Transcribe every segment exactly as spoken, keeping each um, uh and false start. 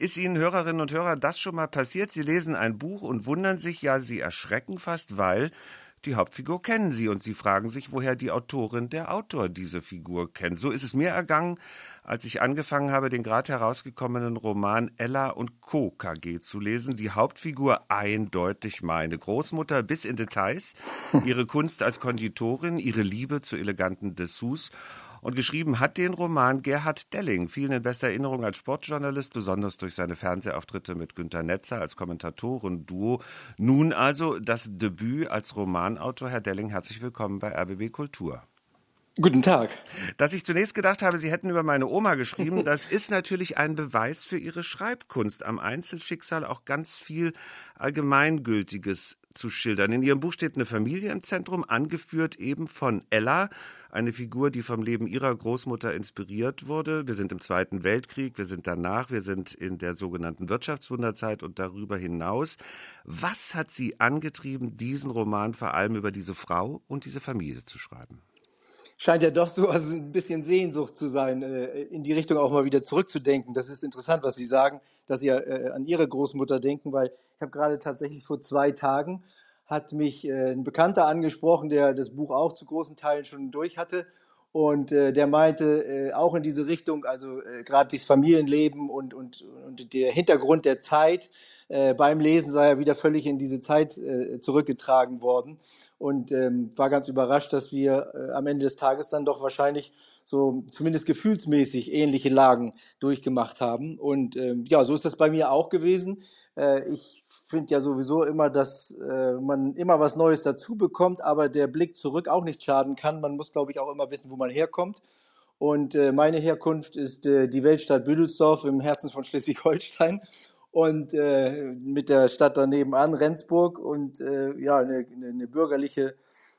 Ist Ihnen, Hörerinnen und Hörer, das schon mal passiert? Sie lesen ein Buch und wundern sich, ja, Sie erschrecken fast, weil die Hauptfigur kennen Sie und Sie fragen sich, woher die Autorin, der Autor diese Figur kennt. So ist es mir ergangen, als ich angefangen habe, den gerade herausgekommenen Roman Ella und Co. K G zu lesen. Die Hauptfigur eindeutig meine Großmutter bis in Details, ihre Kunst als Konditorin, ihre Liebe zu eleganten Dessous. Und geschrieben hat den Roman Gerhard Delling, vielen in bester Erinnerung als Sportjournalist, besonders durch seine Fernsehauftritte mit Günter Netzer als Kommentatoren-Duo. Nun also das Debüt als Romanautor. Herr Delling, herzlich willkommen bei R B B Kultur. Guten Tag. Dass ich zunächst gedacht habe, Sie hätten über meine Oma geschrieben, das ist natürlich ein Beweis für Ihre Schreibkunst, am Einzelschicksal auch ganz viel Allgemeingültiges zu schildern. In Ihrem Buch steht eine Familie im Zentrum, angeführt eben von Ella, eine Figur, die vom Leben ihrer Großmutter inspiriert wurde. Wir sind im Zweiten Weltkrieg, wir sind danach, wir sind in der sogenannten Wirtschaftswunderzeit und darüber hinaus. Was hat Sie angetrieben, diesen Roman vor allem über diese Frau und diese Familie zu schreiben? Scheint ja doch so also ein bisschen Sehnsucht zu sein, in die Richtung auch mal wieder zurückzudenken. Das ist interessant, was Sie sagen, dass Sie an Ihre Großmutter denken, weil ich habe gerade tatsächlich vor zwei Tagen hat mich ein Bekannter angesprochen, der das Buch auch zu großen Teilen schon durch hatte. Und äh, der meinte äh, auch in diese Richtung, also äh, gerade dieses Familienleben und, und, und der Hintergrund der Zeit äh, beim Lesen sei er wieder völlig in diese Zeit äh, zurückgetragen worden. Und ähm, war ganz überrascht, dass wir äh, am Ende des Tages dann doch wahrscheinlich so zumindest gefühlsmäßig ähnliche Lagen durchgemacht haben. Und ähm, ja, so ist das bei mir auch gewesen. Äh, ich finde ja sowieso immer, dass äh, man immer was Neues dazu bekommt, aber der Blick zurück auch nicht schaden kann. Man muss, glaube ich, auch immer wissen, wo man herkommt. Und äh, meine Herkunft ist äh, die Weltstadt Büdelsdorf im Herzen von Schleswig-Holstein und äh, mit der Stadt daneben an, Rendsburg, und äh, ja, eine, eine bürgerliche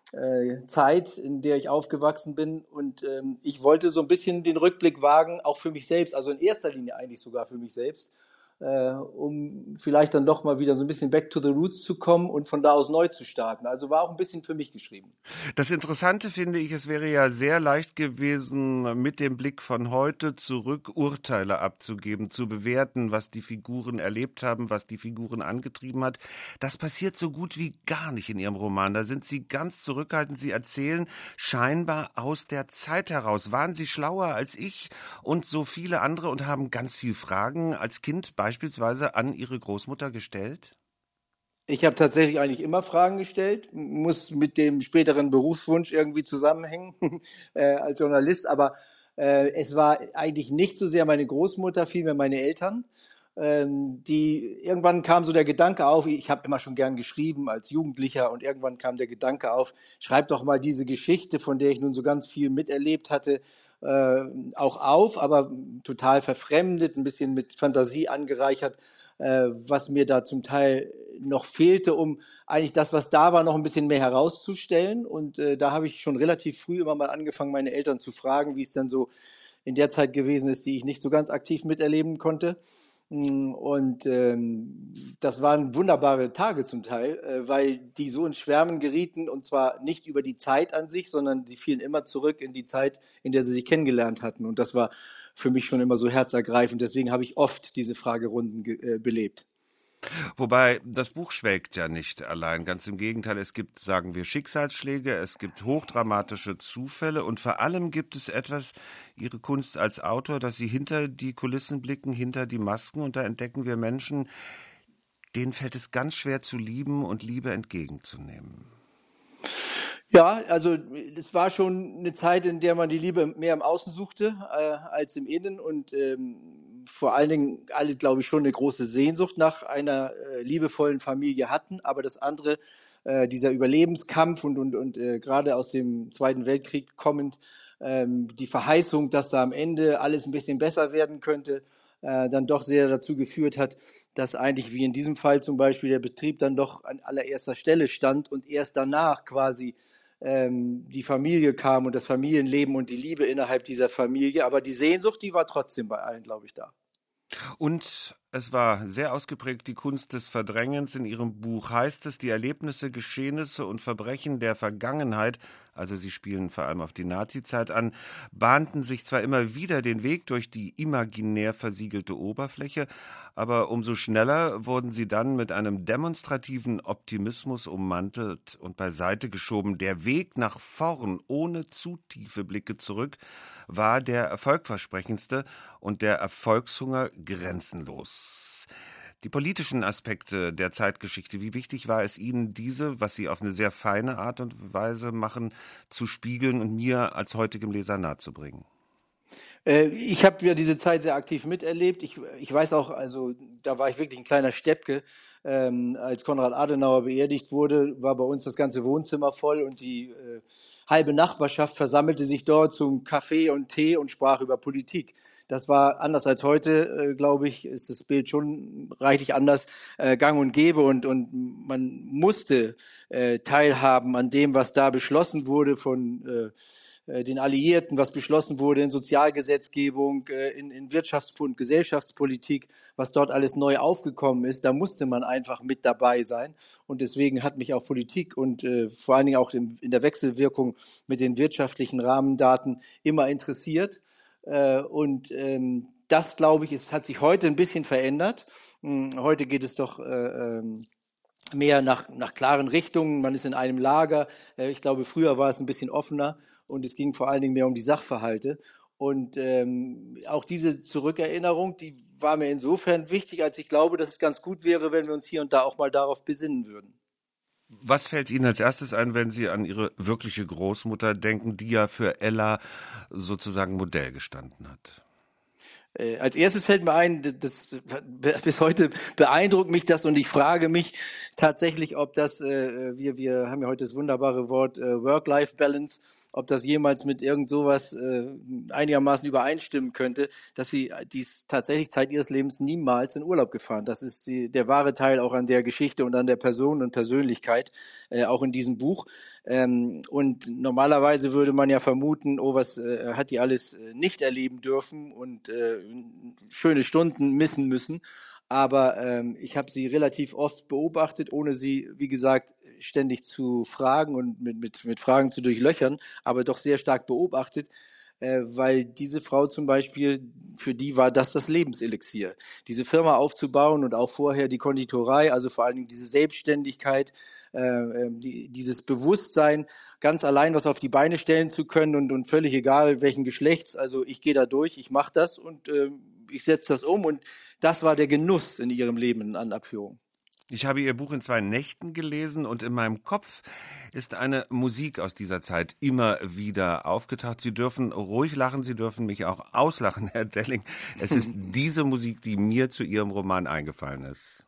äh, Zeit, in der ich aufgewachsen bin. Und ähm, ich wollte so ein bisschen den Rückblick wagen, auch für mich selbst, also in erster Linie eigentlich sogar für mich selbst, äh, um vielleicht dann doch mal wieder so ein bisschen back to the roots zu kommen und von da aus neu zu starten. Also war auch ein bisschen für mich geschrieben. Das Interessante finde ich, es wäre ja sehr leicht gewesen, mit dem Blick von heute zurück Urteile abzugeben, zu bewerten, was die Figuren erlebt haben, was die Figuren angetrieben hat. Das passiert so gut wie gar nicht in Ihrem Roman. Da sind Sie ganz zurückhaltend. Sie erzählen scheinbar aus der Zeit heraus. Waren Sie schlauer als ich und so viele andere und haben ganz viele Fragen als Kind beispielsweise an Ihre Großmutter gestellt? Ich habe tatsächlich eigentlich immer Fragen gestellt, muss mit dem späteren Berufswunsch irgendwie zusammenhängen äh, als Journalist, aber äh, es war eigentlich nicht so sehr meine Großmutter, vielmehr meine Eltern. Ähm, die irgendwann kam so der Gedanke auf, ich habe immer schon gern geschrieben als Jugendlicher, und irgendwann kam der Gedanke auf, schreib doch mal diese Geschichte, von der ich nun so ganz viel miterlebt hatte, äh, auch auf, aber total verfremdet, ein bisschen mit Fantasie angereichert, äh, was mir da zum Teil noch fehlte, um eigentlich das, was da war, noch ein bisschen mehr herauszustellen. Und äh, da habe ich schon relativ früh immer mal angefangen, meine Eltern zu fragen, wie es dann so in der Zeit gewesen ist, die ich nicht so ganz aktiv miterleben konnte. Und ähm, das waren wunderbare Tage zum Teil, äh, weil die so ins Schwärmen gerieten, und zwar nicht über die Zeit an sich, sondern sie fielen immer zurück in die Zeit, in der sie sich kennengelernt hatten. Und das war für mich schon immer so herzergreifend. Deswegen habe ich oft diese Fragerunden ge- äh, belebt. Wobei, das Buch schwelgt ja nicht allein. Ganz im Gegenteil, es gibt, sagen wir, Schicksalsschläge, es gibt hochdramatische Zufälle und vor allem gibt es etwas, Ihre Kunst als Autor, dass Sie hinter die Kulissen blicken, hinter die Masken, und da entdecken wir Menschen, denen fällt es ganz schwer zu lieben und Liebe entgegenzunehmen. Ja, also es war schon eine Zeit, in der man die Liebe mehr im Außen suchte äh, als im Innen, und ähm, vor allen Dingen alle, glaube ich, schon eine große Sehnsucht nach einer äh, liebevollen Familie hatten. Aber das andere, äh, dieser Überlebenskampf und, und, und äh, gerade aus dem Zweiten Weltkrieg kommend, ähm, die Verheißung, dass da am Ende alles ein bisschen besser werden könnte, äh, dann doch sehr dazu geführt hat, dass eigentlich wie in diesem Fall zum Beispiel der Betrieb dann doch an allererster Stelle stand und erst danach quasi ähm, die Familie kam und das Familienleben und die Liebe innerhalb dieser Familie. Aber die Sehnsucht, die war trotzdem bei allen, glaube ich, da. Und es war sehr ausgeprägt die Kunst des Verdrängens. In Ihrem Buch heißt es, die Erlebnisse, Geschehnisse und Verbrechen der Vergangenheit also sie spielen vor allem auf die Nazizeit an, bahnten sich zwar immer wieder den Weg durch die imaginär versiegelte Oberfläche, aber umso schneller wurden sie dann mit einem demonstrativen Optimismus ummantelt und beiseite geschoben. Der Weg nach vorn, ohne zu tiefe Blicke zurück, war der erfolgversprechendste und der Erfolgshunger grenzenlos. Die politischen Aspekte der Zeitgeschichte, wie wichtig war es Ihnen, diese, was Sie auf eine sehr feine Art und Weise machen, zu spiegeln und mir als heutigem Leser nahezubringen? Ich habe ja diese Zeit sehr aktiv miterlebt. Ich, ich weiß auch, also da war ich wirklich ein kleiner Steppke. Ähm, als Konrad Adenauer beerdigt wurde, war bei uns das ganze Wohnzimmer voll und die äh, halbe Nachbarschaft versammelte sich dort zum Kaffee und Tee und sprach über Politik. Das war anders als heute, äh, glaube ich, ist das Bild schon reichlich anders, äh, gang und gäbe und, und man musste äh, teilhaben an dem, was da beschlossen wurde von äh, den Alliierten, was beschlossen wurde in Sozialgesetzgebung, in, in Wirtschafts- und Gesellschaftspolitik, was dort alles neu aufgekommen ist, da musste man einfach mit dabei sein. Und deswegen hat mich auch Politik und äh, vor allen Dingen auch in, in der Wechselwirkung mit den wirtschaftlichen Rahmendaten immer interessiert. Äh, und ähm, das, glaube ich, ist, hat sich heute ein bisschen verändert. Hm, heute geht es doch äh, ähm, mehr nach, nach klaren Richtungen. Man ist in einem Lager. Äh, ich glaube, früher war es ein bisschen offener. Und es ging vor allen Dingen mehr um die Sachverhalte. Und ähm, auch diese Zurückerinnerung, die war mir insofern wichtig, als ich glaube, dass es ganz gut wäre, wenn wir uns hier und da auch mal darauf besinnen würden. Was fällt Ihnen als erstes ein, wenn Sie an Ihre wirkliche Großmutter denken, die ja für Ella sozusagen Modell gestanden hat? Äh, als erstes fällt mir ein, das, bis heute beeindruckt mich das und ich frage mich tatsächlich, ob das, äh, wir, wir haben ja heute das wunderbare Wort äh, Work-Life-Balance, ob das jemals mit irgend sowas äh, einigermaßen übereinstimmen könnte, dass sie dies tatsächlich Zeit ihres Lebens niemals in Urlaub gefahren. Das ist die, der wahre Teil auch an der Geschichte und an der Person und Persönlichkeit, äh, auch in diesem Buch. Ähm, und normalerweise würde man ja vermuten, oh, was äh, hat die alles äh, nicht erleben dürfen und äh, schöne Stunden missen müssen. Aber ähm, ich habe sie relativ oft beobachtet, ohne sie, wie gesagt, ständig zu fragen und mit, mit, mit Fragen zu durchlöchern, aber doch sehr stark beobachtet, äh, weil diese Frau zum Beispiel, für die war das das Lebenselixier. Diese Firma aufzubauen und auch vorher die Konditorei, also vor allen Dingen diese Selbstständigkeit, äh, die, dieses Bewusstsein, ganz allein was auf die Beine stellen zu können und, und völlig egal welchen Geschlechts, also ich gehe da durch, ich mache das und äh, ich setze das um und das war der Genuss in ihrem Leben an Abführung. Ich habe Ihr Buch in zwei Nächten gelesen und in meinem Kopf ist eine Musik aus dieser Zeit immer wieder aufgetaucht. Sie dürfen ruhig lachen, Sie dürfen mich auch auslachen, Herr Delling. Es ist diese Musik, die mir zu Ihrem Roman eingefallen ist.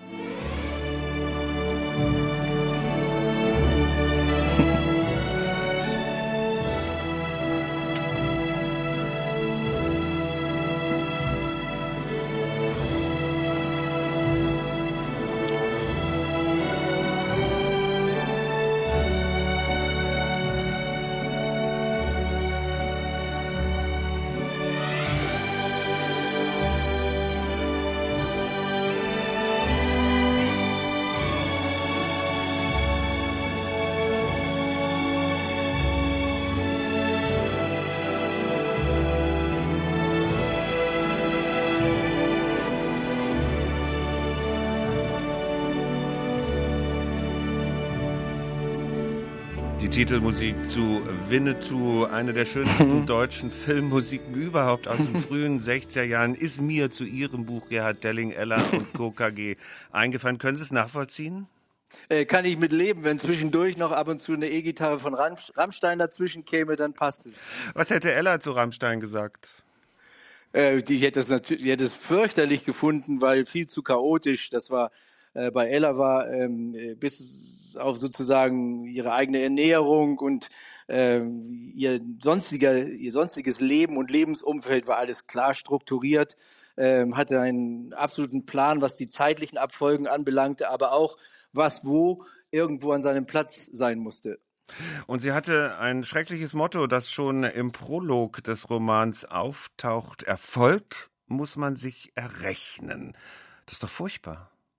Die Titelmusik zu Winnetou, eine der schönsten deutschen Filmmusiken überhaupt aus den frühen sechziger Jahren, ist mir zu Ihrem Buch Gerhard Delling, Ella und Co. K G eingefallen. Können Sie es nachvollziehen? Äh, kann ich mit leben, wenn zwischendurch noch ab und zu eine E-Gitarre von Ram- Rammstein dazwischen käme, dann passt es. Was hätte Ella zu Rammstein gesagt? Äh, die hätte es natürlich, die hätte es fürchterlich gefunden, weil viel zu chaotisch. Das war äh, bei Ella war ähm, bis auf sozusagen ihre eigene Ernährung und ähm, ihr sonstiger, ihr sonstiges Leben und Lebensumfeld war alles klar strukturiert. Ähm, hatte einen absoluten Plan, was die zeitlichen Abfolgen anbelangte, aber auch was wo irgendwo an seinem Platz sein musste. Und sie hatte ein schreckliches Motto, das schon im Prolog des Romans auftaucht. Erfolg muss man sich errechnen. Das ist doch furchtbar.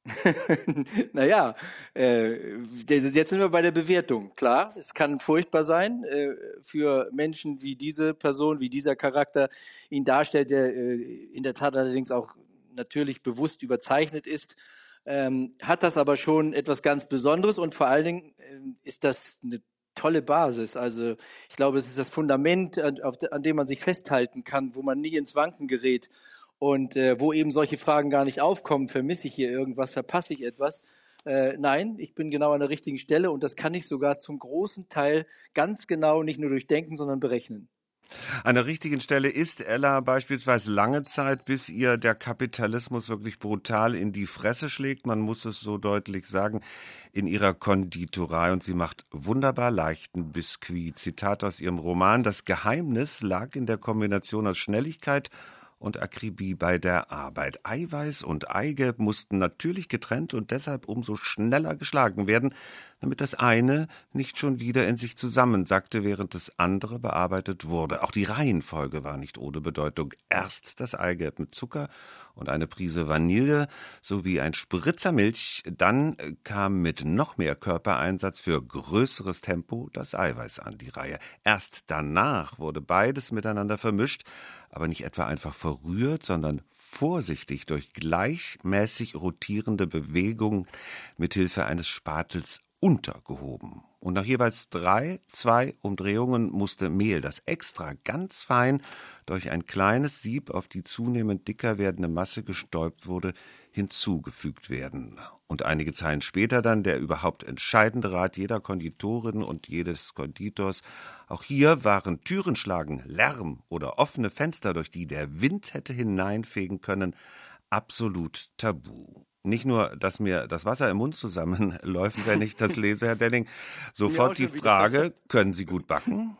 Naja, äh, jetzt sind wir bei der Bewertung. Klar, es kann furchtbar sein äh, für Menschen wie diese Person, wie dieser Charakter ihn darstellt, der äh, in der Tat allerdings auch natürlich bewusst überzeichnet ist. Ähm, hat das aber schon etwas ganz Besonderes und vor allen Dingen ähm, ist das eine tolle Basis. Also ich glaube, es ist das Fundament, an, auf, an dem man sich festhalten kann, wo man nie ins Wanken gerät. Und äh, wo eben solche Fragen gar nicht aufkommen, vermisse ich hier irgendwas, verpasse ich etwas? Äh, nein, ich bin genau an der richtigen Stelle und das kann ich sogar zum großen Teil ganz genau nicht nur durchdenken, sondern berechnen. An der richtigen Stelle ist Ella beispielsweise lange Zeit, bis ihr der Kapitalismus wirklich brutal in die Fresse schlägt. Man muss es so deutlich sagen, in ihrer Konditorei. Und sie macht wunderbar leichten Biskuit. Zitat aus ihrem Roman: Das Geheimnis lag in der Kombination aus Schnelligkeit und Akribie bei der Arbeit. Eiweiß und Eigelb mussten natürlich getrennt und deshalb umso schneller geschlagen werden, damit das eine nicht schon wieder in sich zusammensackte, während das andere bearbeitet wurde. Auch die Reihenfolge war nicht ohne Bedeutung. Erst das Eigelb mit Zucker und eine Prise Vanille sowie ein Spritzer Milch, dann kam mit noch mehr Körpereinsatz für größeres Tempo das Eiweiß an die Reihe. Erst danach wurde beides miteinander vermischt, aber nicht etwa einfach verrührt, sondern vorsichtig durch gleichmäßig rotierende Bewegung mit Hilfe eines Spatels untergehoben. Und nach jeweils drei, zwei Umdrehungen musste Mehl, das extra ganz fein durch ein kleines Sieb auf die zunehmend dicker werdende Masse gestäubt wurde, hinzugefügt werden. Und einige Zeilen später dann der überhaupt entscheidende Rat jeder Konditorin und jedes Konditors: Auch hier waren Türenschlagen, Lärm oder offene Fenster, durch die der Wind hätte hineinfegen können, absolut tabu. Nicht nur, dass mir das Wasser im Mund zusammenläuft, wenn ich das lese, Herr Delling. Sofort die Frage: Können Sie gut backen?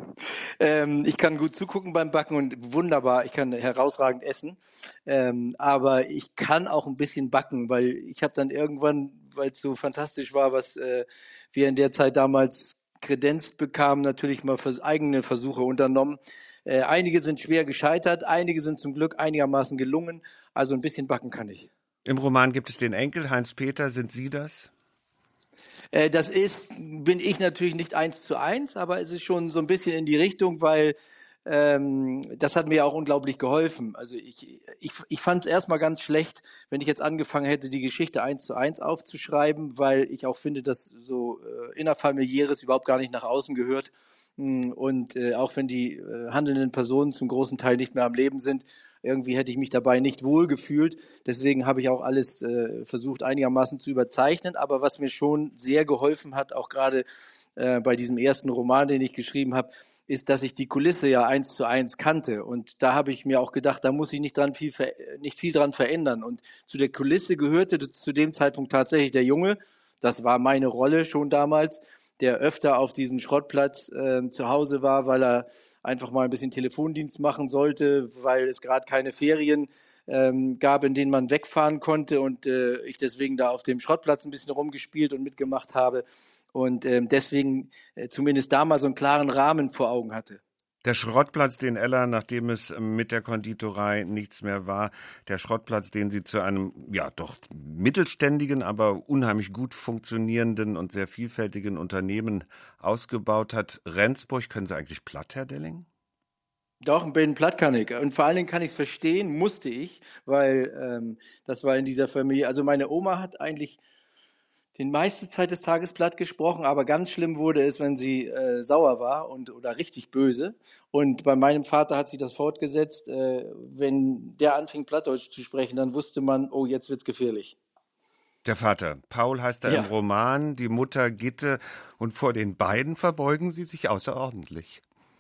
Ähm, ich kann gut zugucken beim Backen und wunderbar, ich kann herausragend essen. Ähm, aber ich kann auch ein bisschen backen, weil ich habe dann irgendwann, weil es so fantastisch war, was äh, wir in der Zeit damals kredenzt bekamen, natürlich mal vers- eigene Versuche unternommen. Äh, einige sind schwer gescheitert, einige sind zum Glück einigermaßen gelungen. Also ein bisschen backen kann ich. Im Roman gibt es den Enkel, Heinz-Peter. Sind Sie das? Äh, das ist, bin ich natürlich nicht eins zu eins, aber es ist schon so ein bisschen in die Richtung, weil ähm, das hat mir auch unglaublich geholfen. Also ich, ich, ich fand es erstmal ganz schlecht, wenn ich jetzt angefangen hätte, die Geschichte eins zu eins aufzuschreiben, weil ich auch finde, dass so äh, innerfamiliäres überhaupt gar nicht nach außen gehört. Mm, Und äh, auch wenn die äh, handelnden Personen zum großen Teil nicht mehr am Leben sind, irgendwie hätte ich mich dabei nicht wohl gefühlt. Deswegen habe ich auch alles äh, versucht einigermaßen zu überzeichnen. Aber was mir schon sehr geholfen hat, auch gerade äh, bei diesem ersten Roman, den ich geschrieben habe, ist, dass ich die Kulisse ja eins zu eins kannte. Und da habe ich mir auch gedacht, da muss ich nicht dran viel, ver- nicht viel dran verändern. Und zu der Kulisse gehörte zu dem Zeitpunkt tatsächlich der Junge. Das war meine Rolle schon damals, der öfter auf diesem Schrottplatz äh, zu Hause war, weil er einfach mal ein bisschen Telefondienst machen sollte, weil es gerade keine Ferien ähm, gab, in denen man wegfahren konnte und äh, ich deswegen da auf dem Schrottplatz ein bisschen rumgespielt und mitgemacht habe und ähm, deswegen äh, zumindest da mal so einen klaren Rahmen vor Augen hatte. Der Schrottplatz, den Ella, nachdem es mit der Konditorei nichts mehr war, der Schrottplatz, den sie zu einem, ja doch mittelständigen, aber unheimlich gut funktionierenden und sehr vielfältigen Unternehmen ausgebaut hat. Rendsburg, können Sie eigentlich platt, Herr Delling? Doch, bin platt kann ich. Und vor allen Dingen kann ich es verstehen, musste ich, weil ähm, das war in dieser Familie. Also meine Oma hat eigentlich den meiste Zeit des Tages platt gesprochen, aber ganz schlimm wurde es, wenn sie äh, sauer war und oder richtig böse. Und bei meinem Vater hat sich das fortgesetzt. Äh, wenn der anfing, Plattdeutsch zu sprechen, dann wusste man, oh, jetzt wird's gefährlich. Der Vater, Paul heißt er im Ja. Roman, die Mutter Gitte, und vor den beiden verbeugen Sie sich außerordentlich.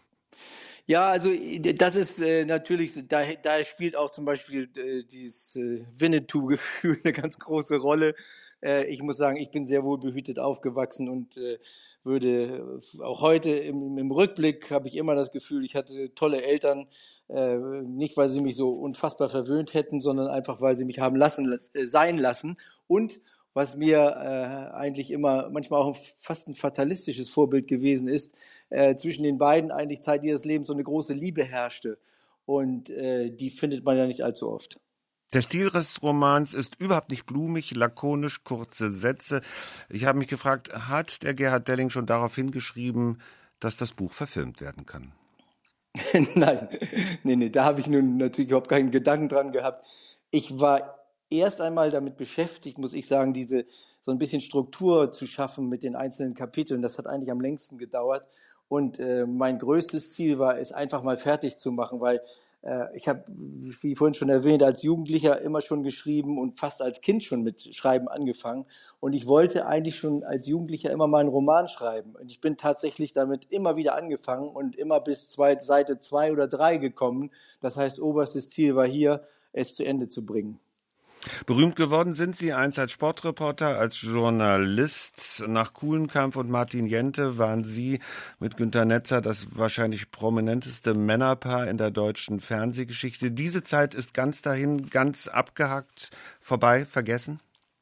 Ja, also äh, das ist äh, natürlich, da, da spielt auch zum Beispiel äh, dieses äh, Winnetou-Gefühl eine ganz große Rolle. Äh, ich muss sagen, ich bin sehr wohl behütet aufgewachsen und äh, würde äh, auch heute im, im Rückblick habe ich immer das Gefühl, ich hatte tolle Eltern, äh, nicht weil sie mich so unfassbar verwöhnt hätten, sondern einfach weil sie mich haben lassen, äh, sein lassen und was mir äh, eigentlich immer manchmal auch fast ein fatalistisches Vorbild gewesen ist, äh, zwischen den beiden eigentlich Zeit ihres Lebens so eine große Liebe herrschte. Und äh, die findet man ja nicht allzu oft. Der Stil des Romans ist überhaupt nicht blumig, lakonisch, kurze Sätze. Ich habe mich gefragt, hat der Gerhard Delling schon darauf hingeschrieben, dass das Buch verfilmt werden kann? Nein, nee, nee, da habe ich nun natürlich überhaupt keinen Gedanken dran gehabt. Ich war erst einmal damit beschäftigt, muss ich sagen, diese so ein bisschen Struktur zu schaffen mit den einzelnen Kapiteln. Das hat eigentlich am längsten gedauert. Und äh, mein größtes Ziel war, es einfach mal fertig zu machen, weil äh, ich habe, wie vorhin schon erwähnt, als Jugendlicher immer schon geschrieben und fast als Kind schon mit Schreiben angefangen. Und ich wollte eigentlich schon als Jugendlicher immer mal einen Roman schreiben. Und ich bin tatsächlich damit immer wieder angefangen und immer bis zwei, Seite zwei oder drei gekommen. Das heißt, oberstes Ziel war hier, es zu Ende zu bringen. Berühmt geworden sind Sie einst als Sportreporter, als Journalist. Nach Kulenkampff und Martin Jente waren Sie mit Günter Netzer das wahrscheinlich prominenteste Männerpaar in der deutschen Fernsehgeschichte. Diese Zeit ist ganz dahin, ganz abgehakt, vorbei, vergessen?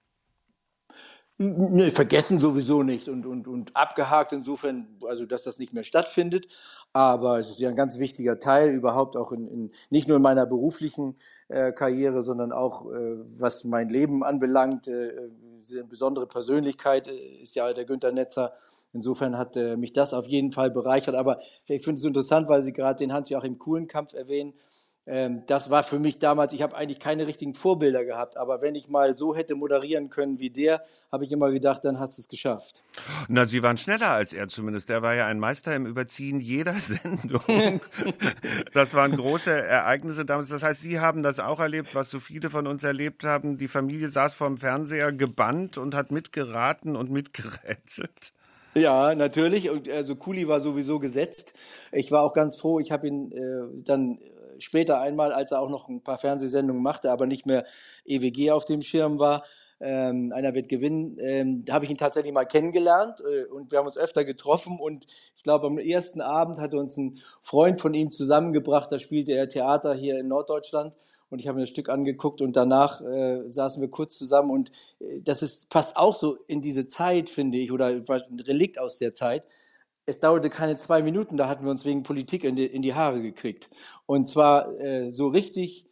Nee, vergessen sowieso nicht und, und, und abgehakt insofern, also dass das nicht mehr stattfindet. Aber es ist ja ein ganz wichtiger Teil überhaupt auch in, in nicht nur in meiner beruflichen äh, Karriere, sondern auch äh, was mein Leben anbelangt. Äh, eine besondere Persönlichkeit äh, ist ja der Günter Netzer. Insofern hat äh, mich das auf jeden Fall bereichert. Aber ich finde es interessant, weil Sie gerade den Hans-Joachim Kulenkampff erwähnen. Ähm, das war für mich damals, ich habe eigentlich keine richtigen Vorbilder gehabt, aber wenn ich mal so hätte moderieren können wie der, habe ich immer gedacht, dann hast du es geschafft. Na, Sie waren schneller als er zumindest. Er war ja ein Meister im Überziehen jeder Sendung. Das waren große Ereignisse damals. Das heißt, Sie haben das auch erlebt, was so viele von uns erlebt haben. Die Familie saß vorm Fernseher gebannt und hat mitgeraten und mitgerätselt. Ja, natürlich. Und also Kuli war sowieso gesetzt. Ich war auch ganz froh. Ich habe ihn äh, dann später einmal, als er auch noch ein paar Fernsehsendungen machte, aber nicht mehr E W G auf dem Schirm war, ähm, einer wird gewinnen, ähm, da habe ich ihn tatsächlich mal kennengelernt äh, und wir haben uns öfter getroffen und ich glaube, am ersten Abend hatte uns ein Freund von ihm zusammengebracht, da spielte er Theater hier in Norddeutschland und ich habe mir das Stück angeguckt und danach äh, saßen wir kurz zusammen und äh, das ist, passt auch so in diese Zeit, finde ich, oder ein Relikt aus der Zeit. Es dauerte keine zwei Minuten, da hatten wir uns wegen Politik in die, in die Haare gekriegt. Und zwar äh, so richtig,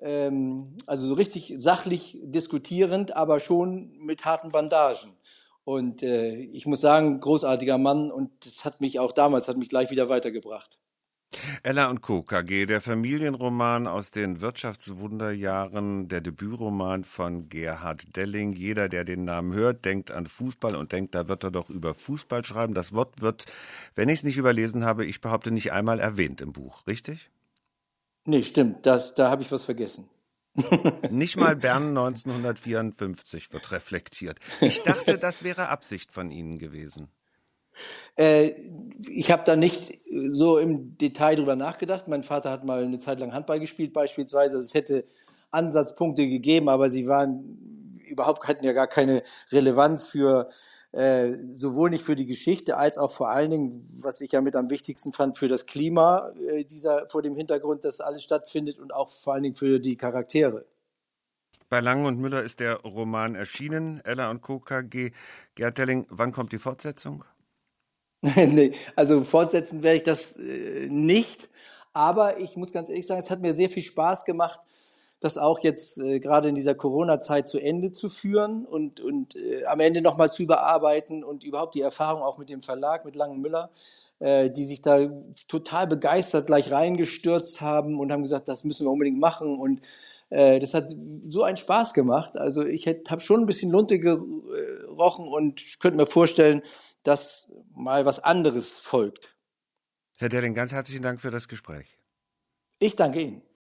ähm, also so richtig sachlich diskutierend, aber schon mit harten Bandagen. Und äh, ich muss sagen, großartiger Mann und das hat mich auch damals, hat mich gleich wieder weitergebracht. Ella und Co. K G, der Familienroman aus den Wirtschaftswunderjahren, der Debütroman von Gerhard Delling. Jeder, der den Namen hört, denkt an Fußball und denkt, da wird er doch über Fußball schreiben. Das Wort wird, wenn ich es nicht überlesen habe, ich behaupte, nicht einmal erwähnt im Buch, richtig? Nee, stimmt, das, da habe ich was vergessen. Nicht mal Bern neunzehnhundertvierundfünfzig wird reflektiert. Ich dachte, das wäre Absicht von Ihnen gewesen. Äh, ich habe da nicht so im Detail drüber nachgedacht. Mein Vater hat mal eine Zeit lang Handball gespielt beispielsweise. Also es hätte Ansatzpunkte gegeben, aber sie waren überhaupt, hatten ja gar keine Relevanz für äh, sowohl nicht für die Geschichte als auch vor allen Dingen, was ich ja mit am wichtigsten fand, für das Klima äh, dieser vor dem Hintergrund, dass alles stattfindet und auch vor allen Dingen für die Charaktere. Bei Langen und Müller ist der Roman erschienen. Ella und Co. K G. Gerhard Delling, wann kommt die Fortsetzung? Nee, also fortsetzen werde ich das äh, nicht. Aber ich muss ganz ehrlich sagen, es hat mir sehr viel Spaß gemacht, das auch jetzt äh, gerade in dieser Corona-Zeit zu Ende zu führen und, und äh, am Ende nochmal zu überarbeiten und überhaupt die Erfahrung auch mit dem Verlag, mit Langen Müller, äh, die sich da total begeistert gleich reingestürzt haben und haben gesagt, das müssen wir unbedingt machen. Und äh, das hat so einen Spaß gemacht. Also ich habe schon ein bisschen Lunte gerochen und ich könnte mir vorstellen, dass mal was anderes folgt. Herr Delling, ganz herzlichen Dank für das Gespräch. Ich danke Ihnen.